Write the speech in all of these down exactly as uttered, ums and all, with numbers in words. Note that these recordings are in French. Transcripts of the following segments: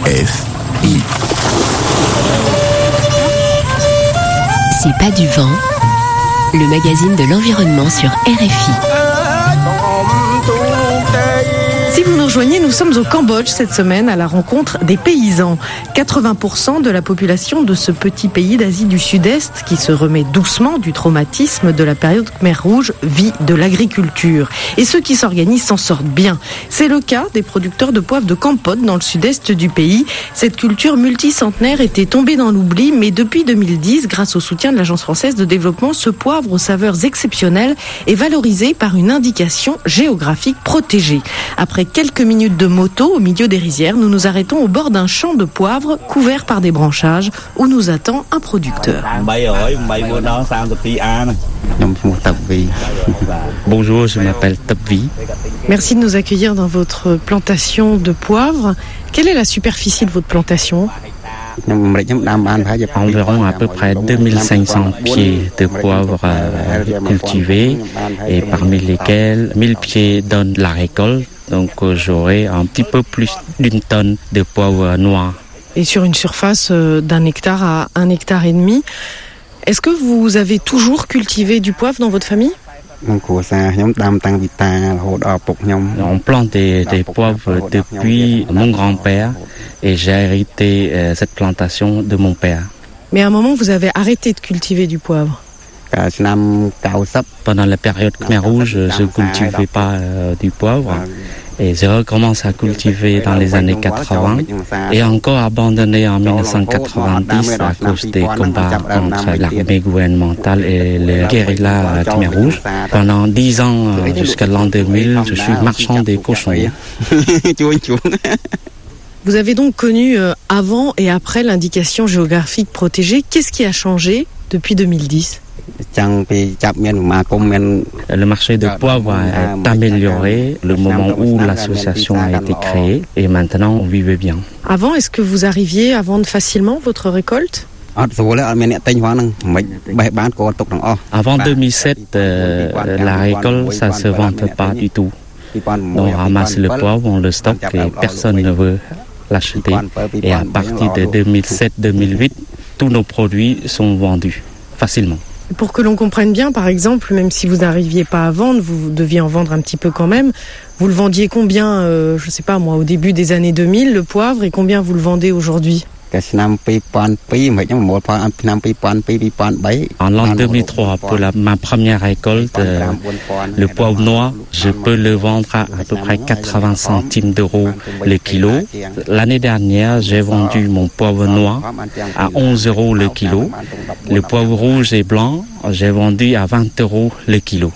F I. C'est pas du vent, le magazine de l'environnement sur R F I. Si vous nous rejoignez, nous sommes au Cambodge cette semaine à la rencontre des paysans. quatre-vingts pour cent de la population de ce petit pays d'Asie du Sud-Est, qui se remet doucement du traumatisme de la période Khmer Rouge, vit de l'agriculture. Et ceux qui s'organisent s'en sortent bien. C'est le cas des producteurs de poivre de Kampot dans le sud-est du pays. Cette culture multicentenaire était tombée dans l'oubli, mais depuis deux mille dix, grâce au soutien de l'Agence française de développement, ce poivre aux saveurs exceptionnelles est valorisé par une indication géographique protégée. Après quelques minutes de moto au milieu des rizières, nous nous arrêtons au bord d'un champ de poivre couvert par des branchages où nous attend un producteur. Bonjour, je m'appelle Tapvi. Merci de nous accueillir dans votre plantation de poivre. Quelle est la superficie de votre plantation ? Environ à peu près deux mille cinq cents pieds de poivre euh, cultivés, et parmi lesquels mille pieds donnent la récolte. Donc euh, j'aurai un petit peu plus d'une tonne de poivre noir. Et sur une surface euh, d'un hectare à un hectare et demi. Est-ce que vous avez toujours cultivé du poivre dans votre famille ? On plante des, des poivres depuis mon grand-père et j'ai hérité euh, cette plantation de mon père. Mais à un moment, vous avez arrêté de cultiver du poivre. Pendant la période Khmer Rouge, je ne cultivais pas euh, du poivre et j'ai recommencé à cultiver dans les années quatre-vingts et encore abandonné en dix-neuf cent quatre-vingt-dix à cause des combats entre l'armée gouvernementale et les guérillas Khmer Rouge. Pendant dix ans, euh, jusqu'à l'an deux mille, je suis marchand des cochons. Vous avez donc connu euh, avant et après l'indication géographique protégée. Qu'est-ce qui a changé depuis deux mille dix ? Le marché de poivre est amélioré le moment où l'association a été créée et maintenant on vivait bien. Avant, est-ce que vous arriviez à vendre facilement votre récolte ? Avant deux mille sept, euh, la récolte, ça ne se vendait pas du tout. On ramasse le poivre, on le stocke et personne ne veut l'acheter. Et à partir de deux mille sept deux mille huit, tous nos produits sont vendus facilement. Pour que l'on comprenne bien, par exemple, même si vous n'arriviez pas à vendre, vous deviez en vendre un petit peu quand même. Vous le vendiez combien, euh, je ne sais pas moi, au début des années deux mille, le poivre, et combien vous le vendez aujourd'hui ? En l'an deux mille trois, pour la, ma première récolte, euh, le poivre noir, je peux le vendre à à peu près quatre-vingts centimes d'euros le kilo. L'année dernière, j'ai vendu mon poivre noir à onze euros le kilo. Le poivre rouge et blanc, j'ai vendu à vingt euros le kilo.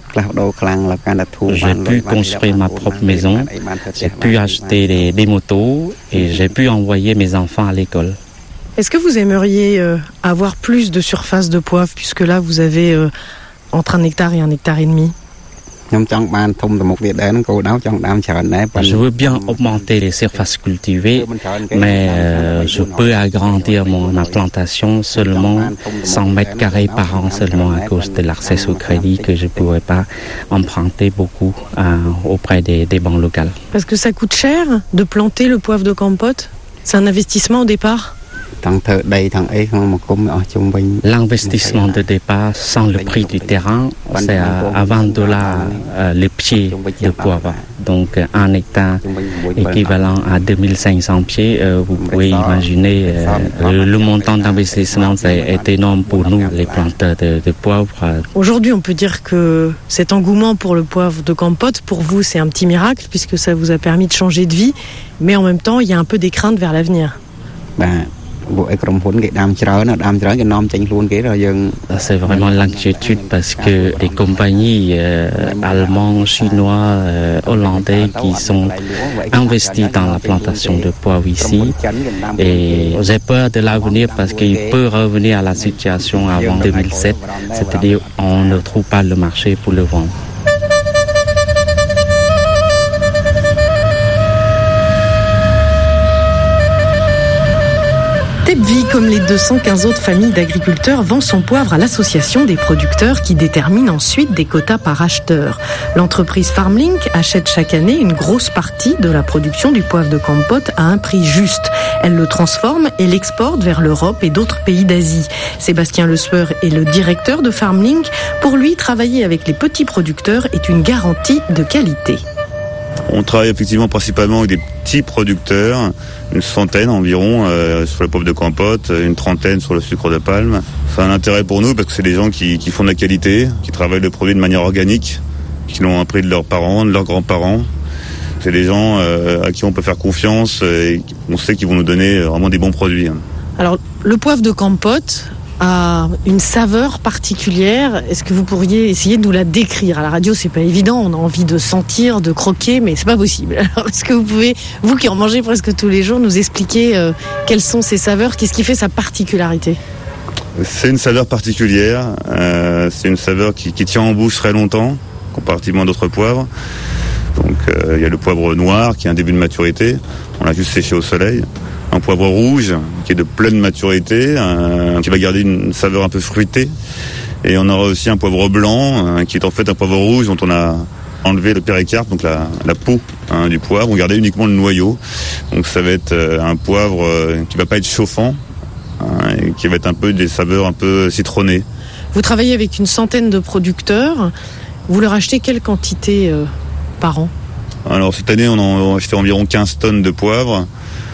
J'ai pu construire ma propre maison, j'ai pu acheter des, des motos et j'ai pu envoyer mes enfants à l'école. Est-ce que vous aimeriez euh, avoir plus de surface de poivre, puisque là vous avez euh, entre un hectare et un hectare et demi ? Je veux bien augmenter les surfaces cultivées, mais euh, je peux agrandir mon, ma plantation seulement cent mètres carrés par an seulement à cause de l'accès au crédit que je ne pourrais pas emprunter beaucoup euh, auprès des, des banques locales. Parce que ça coûte cher de planter le poivre de Kampot ? C'est un investissement au départ ? L'investissement de départ sans le prix du terrain, c'est à, à vingt dollars euh, le pied de poivre. Donc un hectare équivalent à deux mille cinq cents pieds, euh, vous pouvez imaginer euh, le, le montant d'investissement est énorme pour nous, les planteurs de, de poivre. Aujourd'hui, on peut dire que cet engouement pour le poivre de Kampot, pour vous, c'est un petit miracle puisque ça vous a permis de changer de vie, mais en même temps, il y a un peu des craintes vers l'avenir. Ben, c'est vraiment l'inquiétude parce que les compagnies euh, allemandes, chinois, euh, hollandais qui sont investis dans la plantation de poivre ici. Et j'ai peur de l'avenir parce qu'il peut revenir à la situation avant deux mille sept, c'est-à-dire on ne trouve pas le marché pour le vendre. Tepvi, comme les deux cent quinze autres familles d'agriculteurs, vend son poivre à l'association des producteurs qui détermine ensuite des quotas par acheteur. L'entreprise Farmlink achète chaque année une grosse partie de la production du poivre de Kampot à un prix juste. Elle le transforme et l'exporte vers l'Europe et d'autres pays d'Asie. Sébastien Le Sueur est le directeur de FarmLink. Pour lui, travailler avec les petits producteurs est une garantie de qualité. On travaille effectivement principalement avec des petits producteurs, une centaine environ euh, sur le poivre de Campote, une trentaine sur le sucre de palme. C'est un intérêt pour nous parce que c'est des gens qui, qui font de la qualité, qui travaillent le produit de manière organique, qui l'ont appris de leurs parents, de leurs grands-parents. C'est des gens euh, à qui on peut faire confiance et on sait qu'ils vont nous donner vraiment des bons produits. Alors, le poivre de Campote a une saveur particulière. Est-ce que vous pourriez essayer de nous la décrire? À la radio, c'est pas évident. On a envie de sentir, de croquer, mais c'est pas possible. Alors, est-ce que vous pouvez, vous qui en mangez presque tous les jours, nous expliquer euh, quelles sont ces saveurs? Qu'est-ce qui fait sa particularité? C'est une saveur particulière. Euh, c'est une saveur qui, qui tient en bouche très longtemps, comparativement à d'autres poivres. Donc, il euh, y a le poivre noir qui a un début de maturité. On l'a juste séché au soleil. Un poivre rouge qui est de pleine maturité, un, qui va garder une saveur un peu fruitée. Et on aura aussi un poivre blanc, un, qui est en fait un poivre rouge dont on a enlevé le péricarpe, donc la, la peau hein, du poivre. On gardait uniquement le noyau. Donc ça va être euh, un poivre euh, qui va pas être chauffant, hein, et qui va être un peu des saveurs un peu citronnées. Vous travaillez avec une centaine de producteurs. Vous leur achetez quelle quantité euh, par an? Alors cette année, on a acheté environ quinze tonnes de poivre.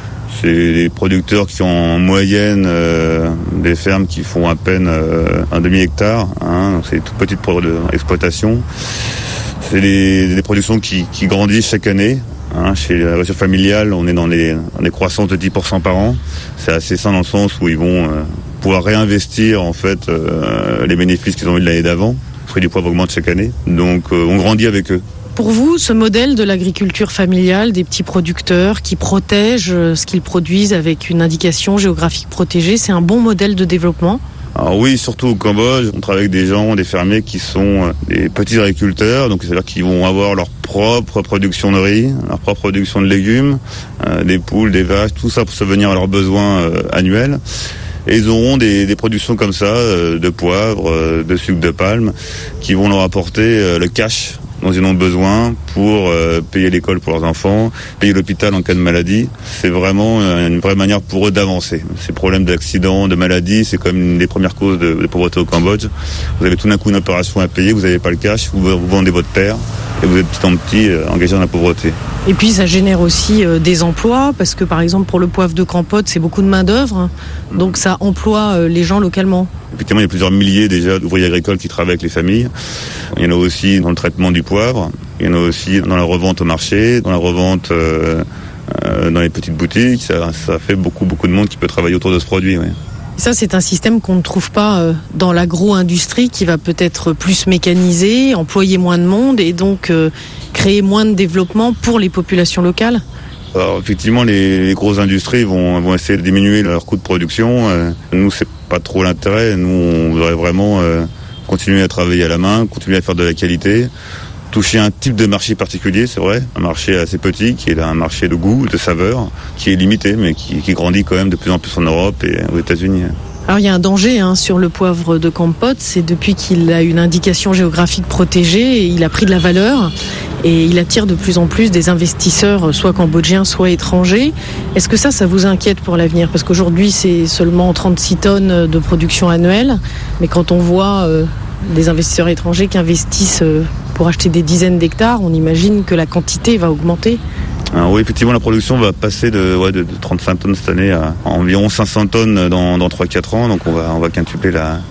C'est des producteurs qui ont en moyenne euh, des fermes qui font à peine euh, un demi-hectare. Hein, c'est des toutes petites exploitations. C'est des, des productions qui, qui grandissent chaque année. Hein, chez la voiture familiale, on est dans des, dans des croissances de dix pour cent par an. C'est assez sain dans le sens où ils vont euh, pouvoir réinvestir en fait euh, les bénéfices qu'ils ont eu de l'année d'avant. Le prix du poivre augmente chaque année. Donc euh, on grandit avec eux. Pour vous, ce modèle de l'agriculture familiale, des petits producteurs qui protègent ce qu'ils produisent avec une indication géographique protégée, c'est un bon modèle de développement? Alors oui, surtout au Cambodge, on travaille avec des gens, des fermiers qui sont des petits agriculteurs, donc c'est-à-dire qu'ils vont avoir leur propre production de riz, leur propre production de légumes, euh, des poules, des vaches, tout ça pour subvenir à leurs besoins euh, annuels. Et ils auront des, des productions comme ça, euh, de poivre, euh, de sucre de palme, qui vont leur apporter euh, le cash dont ils ont besoin pour euh, payer l'école pour leurs enfants, payer l'hôpital en cas de maladie. C'est vraiment une vraie manière pour eux d'avancer. Ces problèmes d'accidents, de maladies, c'est comme une des premières causes de, de pauvreté au Cambodge. Vous avez tout d'un coup une opération à payer, vous n'avez pas le cash, vous, vous vendez votre terre et vous êtes petit en petit euh, engagé dans la pauvreté. Et puis ça génère aussi euh, des emplois, parce que par exemple pour le poivre de Campote, c'est beaucoup de main d'œuvre, hein, donc ça emploie euh, les gens localement. Effectivement, il y a plusieurs milliers déjà d'ouvriers agricoles qui travaillent avec les familles. Il y en a aussi dans le traitement du poivre, il y en a aussi dans la revente au marché, dans la revente euh, euh, dans les petites boutiques. Ça, ça fait beaucoup, beaucoup de monde qui peut travailler autour de ce produit. Oui. Ça, c'est un système qu'on ne trouve pas euh, dans l'agro-industrie, qui va peut-être plus mécaniser, employer moins de monde et donc euh, créer moins de développement pour les populations locales. Alors, effectivement, les, les grosses industries vont, vont essayer de diminuer leurs coûts de production. Euh, nous, c'est pas trop l'intérêt. Nous, on voudrait vraiment euh, continuer à travailler à la main, continuer à faire de la qualité, toucher un type de marché particulier, c'est vrai, un marché assez petit, qui est un marché de goût, de saveur, qui est limité, mais qui, qui grandit quand même de plus en plus en Europe et aux États-Unis. Alors il y a un danger hein, sur le poivre de Campote, c'est depuis qu'il a une indication géographique protégée, il a pris de la valeur et il attire de plus en plus des investisseurs, soit cambodgiens, soit étrangers. Est-ce que ça, ça vous inquiète pour l'avenir? Parce qu'aujourd'hui, c'est seulement trente-six tonnes de production annuelle, mais quand on voit euh, des investisseurs étrangers qui investissent euh, pour acheter des dizaines d'hectares, on imagine que la quantité va augmenter. Alors oui, effectivement, la production va passer de, ouais, de, de trente-cinq tonnes cette année à environ cinq cents tonnes dans, dans trois quatre ans. Donc on va, on va quintupler la,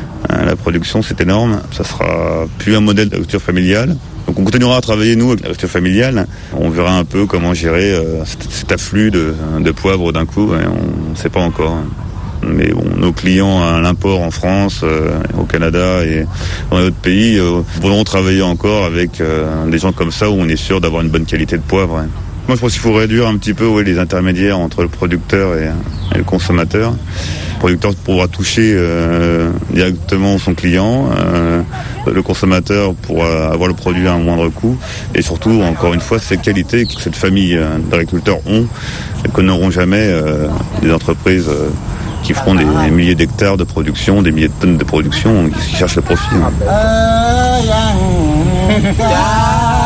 la production, c'est énorme. Ça sera plus un modèle d'agriculture familiale. Donc on continuera à travailler, nous, avec l'agriculture familiale. On verra un peu comment gérer euh, cet, cet afflux de, de poivre d'un coup. Et on ne sait pas encore. Mais bon, nos clients à l'import en France, euh, au Canada et dans d'autres pays euh, voudront travailler encore avec euh, des gens comme ça où on est sûr d'avoir une bonne qualité de poivre. Ouais. Moi, je pense qu'il faut réduire un petit peu ouais, les intermédiaires entre le producteur et, et le consommateur. Le producteur pourra toucher euh, directement son client. Euh, le consommateur pourra avoir le produit à un moindre coût. Et surtout, encore une fois, cette qualité que cette famille euh, d'agriculteurs ont et que n'auront jamais euh, des entreprises euh, qui feront des, des milliers d'hectares de production, des milliers de tonnes de production, qui cherchent le profit.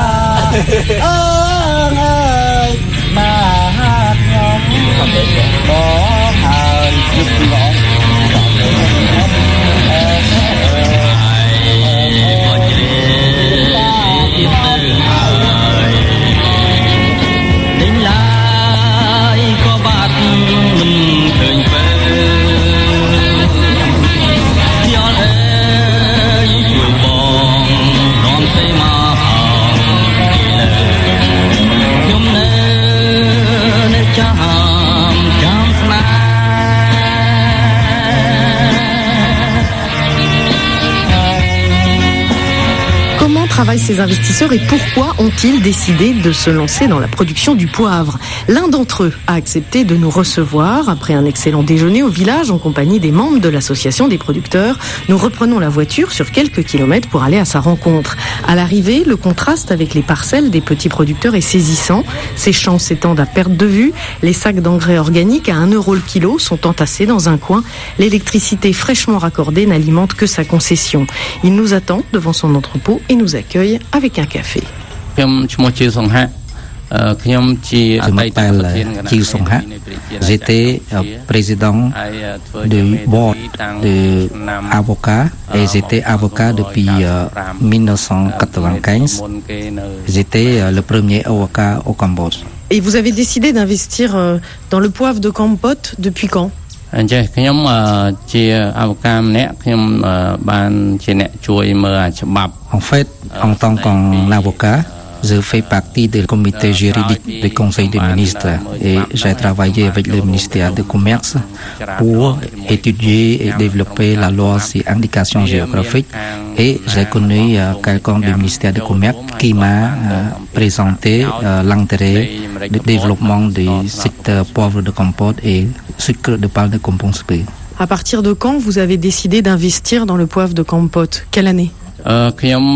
Hein. travaillent ces investisseurs et pourquoi ont-ils décidé de se lancer dans la production du poivre? L'un d'entre eux a accepté de nous recevoir après un excellent déjeuner au village en compagnie des membres de l'association des producteurs. Nous reprenons la voiture sur quelques kilomètres pour aller à sa rencontre. À l'arrivée, le contraste avec les parcelles des petits producteurs est saisissant. Ces champs s'étendent à perte de vue. Les sacs d'engrais organiques à un euro le kilo sont entassés dans un coin. L'électricité fraîchement raccordée n'alimente que sa concession. Il nous attend devant son entrepôt et nous accueille avec un café. Je m'appelle Chiu Song Ha. J'étais président du board de avocats et j'étais avocat depuis mille neuf cent quatre-vingt-quinze. J'étais le premier avocat au Cambodge. Et vous avez décidé d'investir dans le poivre de Kampot depuis quand? En fait, en tant qu'avocat, je fais partie du comité juridique du Conseil des ministres et j'ai travaillé avec le ministère du Commerce pour étudier et développer la loi sur indication géographique et j'ai connu euh, quelqu'un du ministère du Commerce qui m'a euh, présenté euh, l'intérêt du développement du secteur poivre de Kampot et sucre de palme de Kompong-Spe. À partir de quand vous avez décidé d'investir dans le poivre de Kampot? Quelle année? En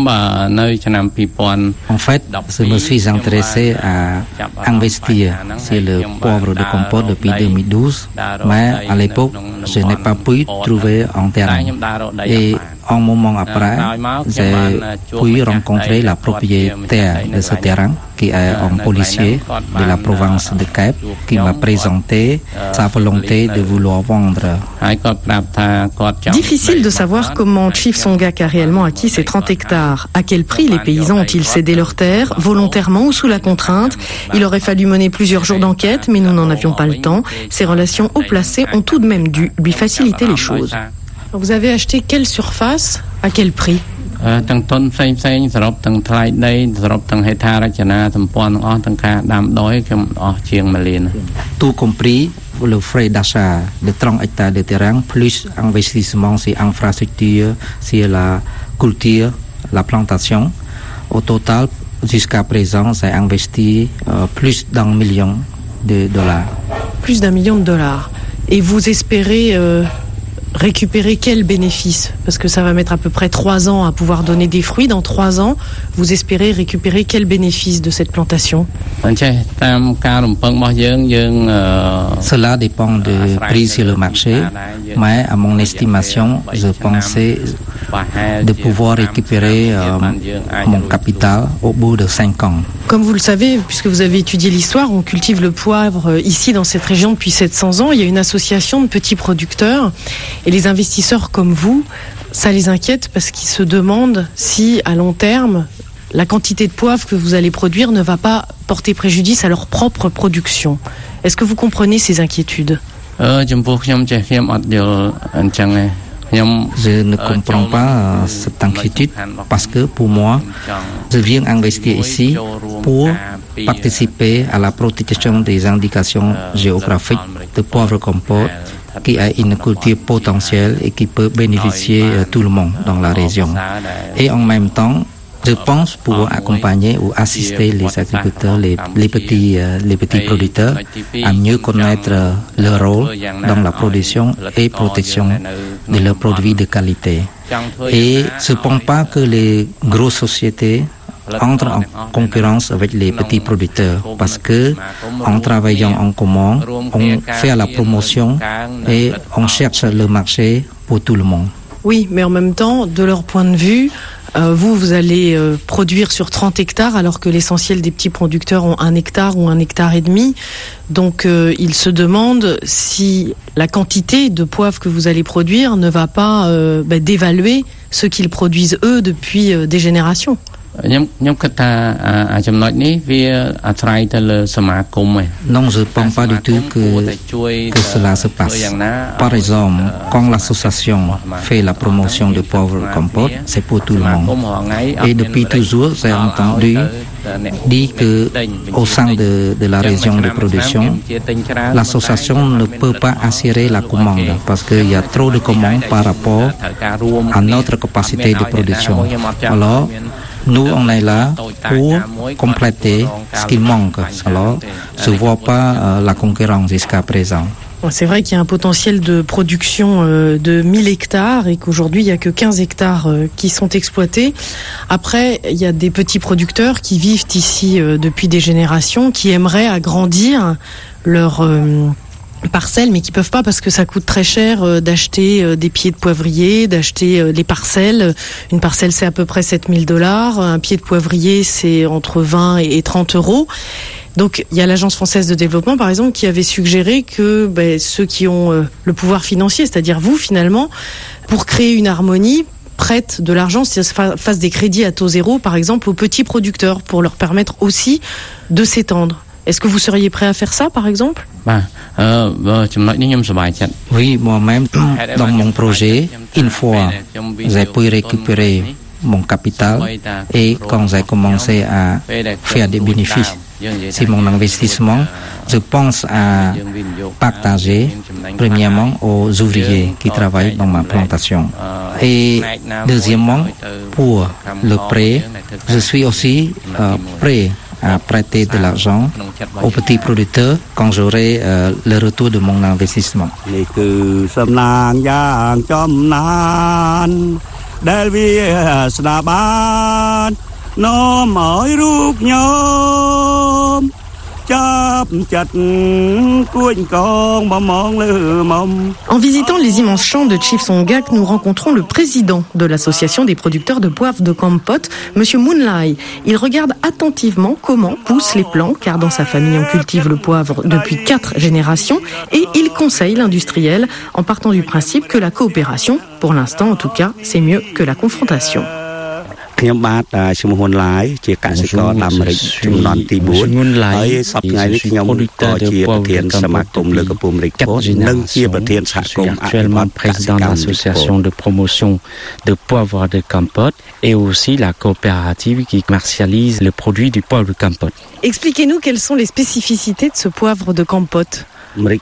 fait, je me suis intéressé à investir sur le poivre de Kampot depuis deux mille douze, mais à l'époque, je n'ai pas pu trouver un terrain. Et un moment après, j'ai pu rencontrer la propriétaire de ce terrain, qui est un policier de la province de Kep, qui m'a présenté sa volonté de vouloir vendre. Difficile de savoir comment Chief Songak a réellement acquis ces trente hectares. À quel prix les paysans ont-ils cédé leurs terres, volontairement ou sous la contrainte? Il aurait fallu mener plusieurs jours d'enquête, mais nous n'en avions pas le temps. Ces relations haut placées ont tout de même dû lui faciliter les choses. Vous avez acheté quelle surface? À quel prix? Tout compris, le frais d'achat de trente hectares de terrain, plus investissement sur infrastructure, sur la culture, la plantation. Au total, jusqu'à présent, j'ai investi euh, plus d'un million de dollars. Plus d'un million de dollars. Et vous espérez euh, récupérer quel bénéfice? Parce que ça va mettre à peu près trois ans à pouvoir donner des fruits. Dans trois ans, vous espérez récupérer quel bénéfice de cette plantation? Cela dépend du prix sur le marché, mais à mon estimation, je pensais de pouvoir récupérer euh, mon capital au bout de cinq ans. Comme vous le savez, puisque vous avez étudié l'histoire, on cultive le poivre ici dans cette région depuis sept cents ans. Il y a une association de petits producteurs et les investisseurs comme vous, ça les inquiète parce qu'ils se demandent si à long terme, la quantité de poivre que vous allez produire ne va pas porter préjudice à leur propre production. Est-ce que vous comprenez ces inquiétudes? Je ne comprends pas euh, cette inquiétude parce que pour moi, je viens investir ici pour participer à la protection des indications géographiques de poivre Kampot qui est une culture potentielle et qui peut bénéficier à tout le monde dans la région. Et en même temps, je pense pouvoir accompagner ou assister les agriculteurs, les, les, petits, euh, les petits producteurs à mieux connaître euh, leur rôle dans la production et protection de leurs produits de qualité. Et je ne pense pas que les grosses sociétés entrent en concurrence avec les petits producteurs parce que en travaillant en commun, on fait la promotion et on cherche le marché pour tout le monde. Oui, mais en même temps, de leur point de vue, Euh, vous, vous allez euh, produire sur trente hectares alors que l'essentiel des petits producteurs ont un hectare ou un hectare et demi. Donc, euh, ils se demandent si la quantité de poivre que vous allez produire ne va pas euh, bah, dévaluer ce qu'ils produisent eux depuis euh, des générations. Non, je ne pense pas du tout que, que cela se passe. Par exemple, quand l'association fait la promotion de poivre Kampot, c'est pour tout le monde. Et depuis toujours, j'ai entendu dire qu'au sein de, de la région de production, l'association ne peut pas assurer la commande parce qu'il y a trop de commandes par rapport à notre capacité de production. Alors, Nous, on est là pour compléter ce qui manque. Alors, je ne vois pas euh, la concurrence jusqu'à présent. C'est vrai qu'il y a un potentiel de production de mille hectares et qu'aujourd'hui, il n'y a que quinze hectares qui sont exploités. Après, il y a des petits producteurs qui vivent ici depuis des générations, qui aimeraient agrandir leur parcelles, mais qui peuvent pas parce que ça coûte très cher d'acheter des pieds de poivrier, d'acheter les parcelles. Une parcelle, c'est à peu près sept mille dollars. Un pied de poivrier, c'est entre vingt et trente euros. Donc, il y a l'Agence française de développement, par exemple, qui avait suggéré que ben, ceux qui ont euh, le pouvoir financier, c'est-à-dire vous, finalement, pour créer une harmonie, prêtent de l'argent, c'est-à-dire fassent des crédits à taux zéro, par exemple, aux petits producteurs, pour leur permettre aussi de s'étendre. Est-ce que vous seriez prêt à faire ça, par exemple ? Oui, moi-même, dans mon projet, une fois, j'ai pu récupérer mon capital et quand j'ai commencé à faire des bénéfices, c'est mon investissement. Je pense à partager premièrement aux ouvriers qui travaillent dans ma plantation. Et deuxièmement, pour le prêt, je suis aussi euh, prêt à prêter de l'argent aux petits producteurs quand j'aurai euh, le retour de mon investissement. En visitant les immenses champs de Chifsongak, nous rencontrons le président de l'association des producteurs de poivre de Kampot, Monsieur Moonlai. Il regarde attentivement comment poussent les plants, car dans sa famille on cultive le poivre depuis quatre générations, et il conseille l'industriel en partant du principe que la coopération, pour l'instant en tout cas, c'est mieux que la confrontation. Bonjour, je suis Moonlai, je suis producteur de poivre de Kampot depuis quatre générations. Je suis actuellement président de l'association de promotion de poivre de Kampot et aussi la coopérative qui commercialise le produit du poivre de Kampot. Expliquez-nous quelles sont les spécificités de ce poivre de Kampot. Le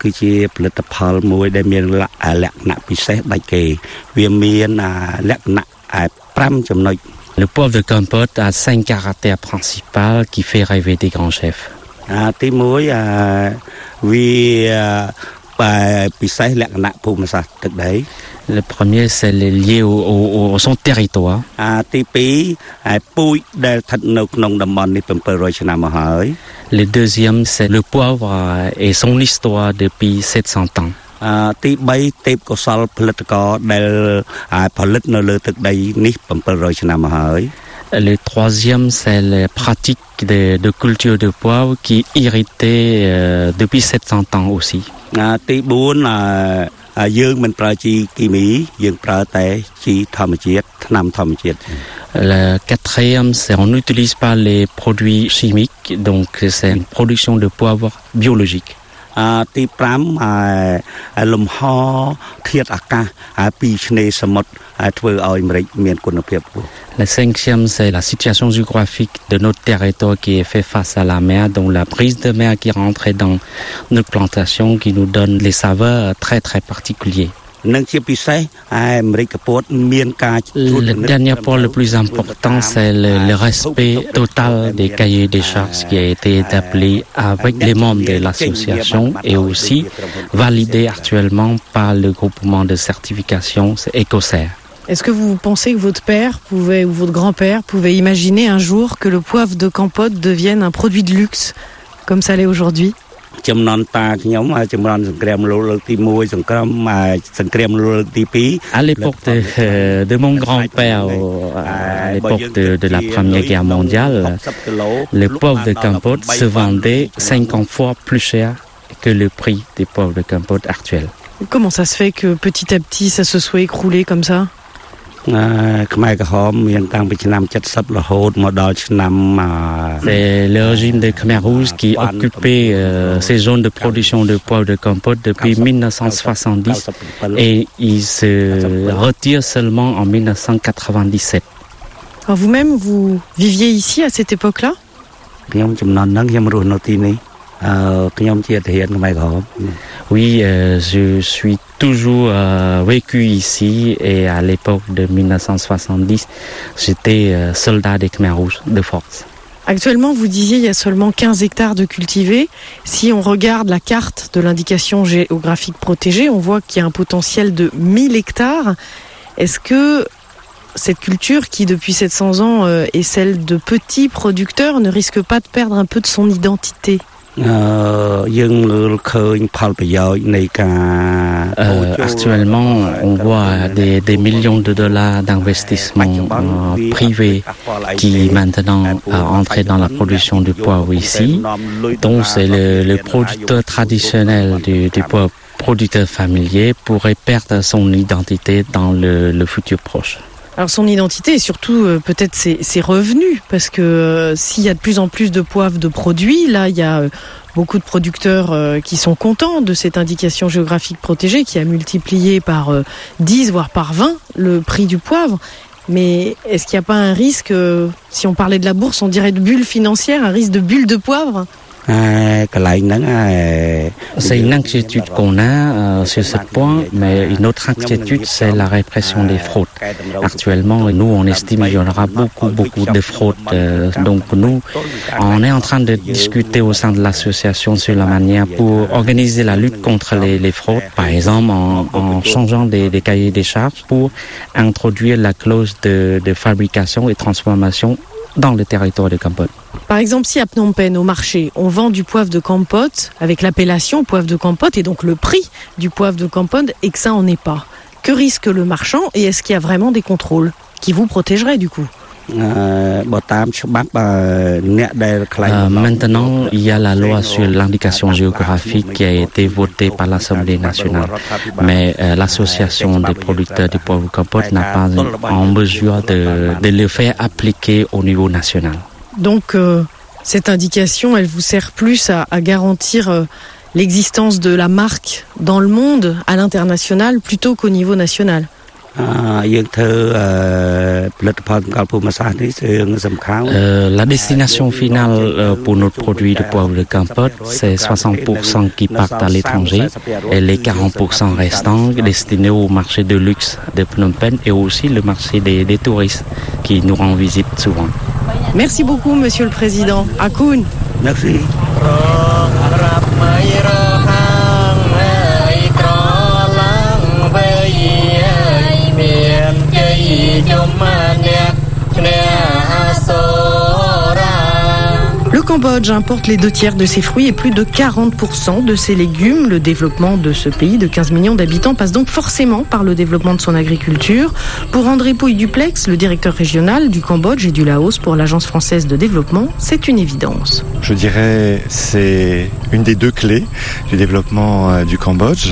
poivre de Kampot a cinq caractères principaux qui fait rêver des grands chefs. Le premier, c'est lié au, au, au son territoire. Le deuxième, c'est le poivre et son histoire depuis sept cents ans. Le troisième, c'est la pratique de, de culture de poivre qui irritait euh, depuis sept cents ans aussi. Le quatrième, c'est on n'utilise pas les produits chimiques, donc c'est une production de poivre biologique. Le cinquième, c'est la situation géographique de notre territoire qui est fait face à la mer, donc la brise de mer qui rentre dans notre plantation qui nous donne des saveurs très très particuliers. Le dernier point le plus important, c'est le, le respect total des cahiers des charges qui a été établi avec les membres de l'association et aussi validé actuellement par le groupement de certification Ecocer. Est-ce que vous pensez que votre père pouvait ou votre grand-père pouvait imaginer un jour que le poivre de Kampot devienne un produit de luxe comme ça l'est aujourd'hui? À l'époque de, de mon grand-père, à l'époque de, de la Première Guerre mondiale, le poivre de Kampot se vendait cinquante fois plus cher que le prix des poivres de Kampot actuels. Comment ça se fait que petit à petit ça se soit écroulé comme ça? C'est le régime de Khmer Rouge qui occupait euh, ces zones de production de poivre de Kampot depuis mille neuf cent soixante-dix et il se retire seulement en mille neuf cent quatre-vingt-dix-sept. Alors vous-même, vous viviez ici à cette époque-là? Oui, euh, je suis toujours euh, vécu ici et à l'époque de mille neuf cent soixante-dix, j'étais euh, soldat des Khmers rouges de force. Actuellement, vous disiez il y a seulement quinze hectares de cultivés. Si on regarde la carte de l'indication géographique protégée, on voit qu'il y a un potentiel de mille hectares. Est-ce que cette culture qui, depuis sept cents ans, euh, est celle de petits producteurs, ne risque pas de perdre un peu de son identité ? Euh, Euh, actuellement, on voit des, des millions de dollars d'investissements euh, privés qui maintenant euh, entrent dans la production du poivre ici. Donc, c'est le, le producteur traditionnel du, du poivre, producteur familier, pourrait perdre son identité dans le, le futur proche. Alors son identité et surtout euh, peut-être ses, ses revenus, parce que euh, s'il y a de plus en plus de poivre de produits, là il y a euh, beaucoup de producteurs euh, qui sont contents de cette indication géographique protégée qui a multiplié par euh, dix voire par vingt le prix du poivre. Mais est-ce qu'il n'y a pas un risque, euh, si on parlait de la bourse, on dirait de bulle financière, un risque de bulle de poivre ? C'est une inquiétude qu'on a euh, sur ce point, mais une autre inquiétude, c'est la répression des fraudes. Actuellement, nous, on estime qu'il y aura beaucoup, beaucoup de fraudes. Euh, donc nous, on est en train de discuter au sein de l'association sur la manière pour organiser la lutte contre les, les fraudes, par exemple en, en changeant des, des cahiers des charges pour introduire la clause de, de fabrication et transformation dans le territoire de Kampot. Par exemple, si à Phnom Penh, au marché, on vend du poivre de Kampot avec l'appellation poivre de Kampot et donc le prix du poivre de Kampot et que ça en est pas, que risque le marchand et est-ce qu'il y a vraiment des contrôles qui vous protégeraient du coup ? Euh, maintenant, il y a la loi sur l'indication géographique qui a été votée par l'Assemblée nationale. Mais euh, l'association des producteurs du poivre Kampot n'a pas en mesure de, de le faire appliquer au niveau national. Donc, euh, cette indication, elle vous sert plus à, à garantir euh, l'existence de la marque dans le monde, à l'international, plutôt qu'au niveau national. Euh, la destination finale euh, pour notre produit de poivre de Kampot, c'est soixante pour cent qui partent à l'étranger et les quarante pour cent restants destinés au marché de luxe de Phnom Penh et aussi le marché des, des touristes qui nous rendent visite souvent. Merci beaucoup, Monsieur le Président. Akun. Merci. Le Cambodge importe les deux tiers de ses fruits et plus de quarante pour cent de ses légumes. Le développement de ce pays de quinze millions d'habitants passe donc forcément par le développement de son agriculture. Pour André Pouy-Duplex, le directeur régional du Cambodge et du Laos pour l'Agence française de développement, c'est une évidence. Je dirais c'est une des deux clés du développement du Cambodge.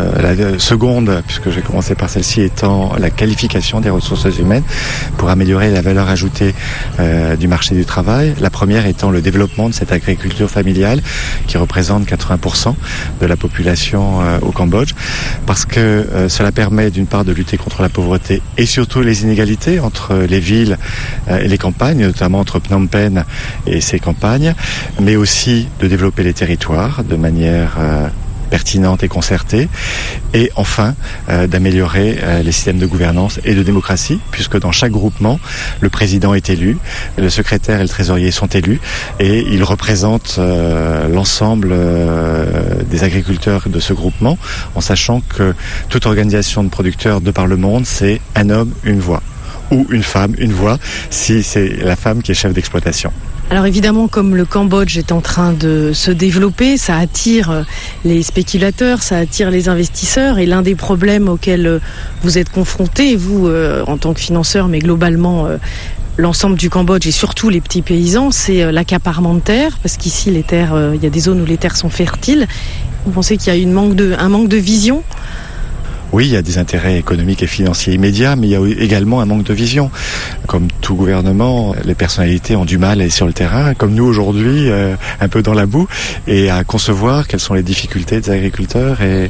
La seconde, puisque j'ai commencé par celle-ci, étant la qualification des ressources humaines pour améliorer la valeur ajoutée euh, du marché du travail. La première étant le développement de cette agriculture familiale qui représente quatre-vingts pour cent de la population euh, au Cambodge, parce que euh, cela permet d'une part de lutter contre la pauvreté et surtout les inégalités entre les villes euh, et les campagnes, notamment entre Phnom Penh et ses campagnes, mais aussi de développer les territoires de manière euh, pertinente et concertée, et enfin euh, d'améliorer euh, les systèmes de gouvernance et de démocratie, puisque dans chaque groupement, le président est élu, le secrétaire et le trésorier sont élus, et ils représentent euh, l'ensemble euh, des agriculteurs de ce groupement, en sachant que toute organisation de producteurs de par le monde, c'est un homme, une voix, ou une femme, une voix, si c'est la femme qui est chef d'exploitation. Alors évidemment, comme le Cambodge est en train de se développer, ça attire les spéculateurs, ça attire les investisseurs. Et l'un des problèmes auxquels vous êtes confrontés, vous euh, en tant que financeur, mais globalement euh, l'ensemble du Cambodge et surtout les petits paysans, c'est euh, l'accaparement de terres, parce qu'ici les terres, euh, il y a des zones où les terres sont fertiles. Vous pensez qu'il y a une manque de, un manque de vision ? Oui, il y a des intérêts économiques et financiers immédiats, mais il y a également un manque de vision. Comme tout gouvernement, les personnalités ont du mal à aller sur le terrain, comme nous aujourd'hui, euh, un peu dans la boue, et à concevoir quelles sont les difficultés des agriculteurs et,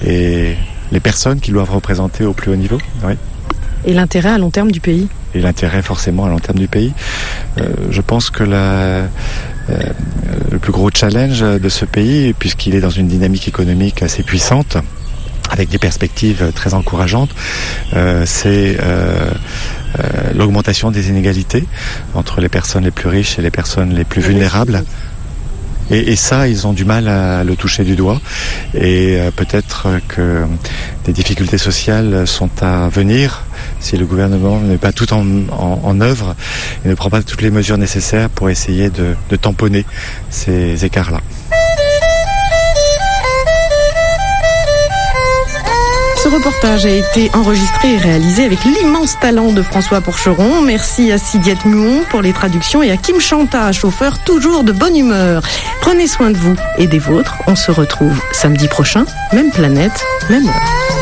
et les personnes qu'ils doivent représenter au plus haut niveau. Oui. Et l'intérêt à long terme du pays ? Et l'intérêt forcément à long terme du pays. Euh, je pense que la... Euh, le plus gros challenge de ce pays, puisqu'il est dans une dynamique économique assez puissante, avec des perspectives très encourageantes, euh, c'est euh, euh, l'augmentation des inégalités entre les personnes les plus riches et les personnes les plus vulnérables. Et, et ça, ils ont du mal à le toucher du doigt. Et euh, peut-être que des difficultés sociales sont à venir si le gouvernement ne met pas tout en, en, en œuvre et ne prend pas toutes les mesures nécessaires pour essayer de, de tamponner ces écarts-là. Ce reportage a été enregistré et réalisé avec l'immense talent de François Porcheron. Merci à Sidiette Muon pour les traductions et à Kim Chanta, chauffeur toujours de bonne humeur. Prenez soin de vous et des vôtres. On se retrouve samedi prochain, même planète, même heure.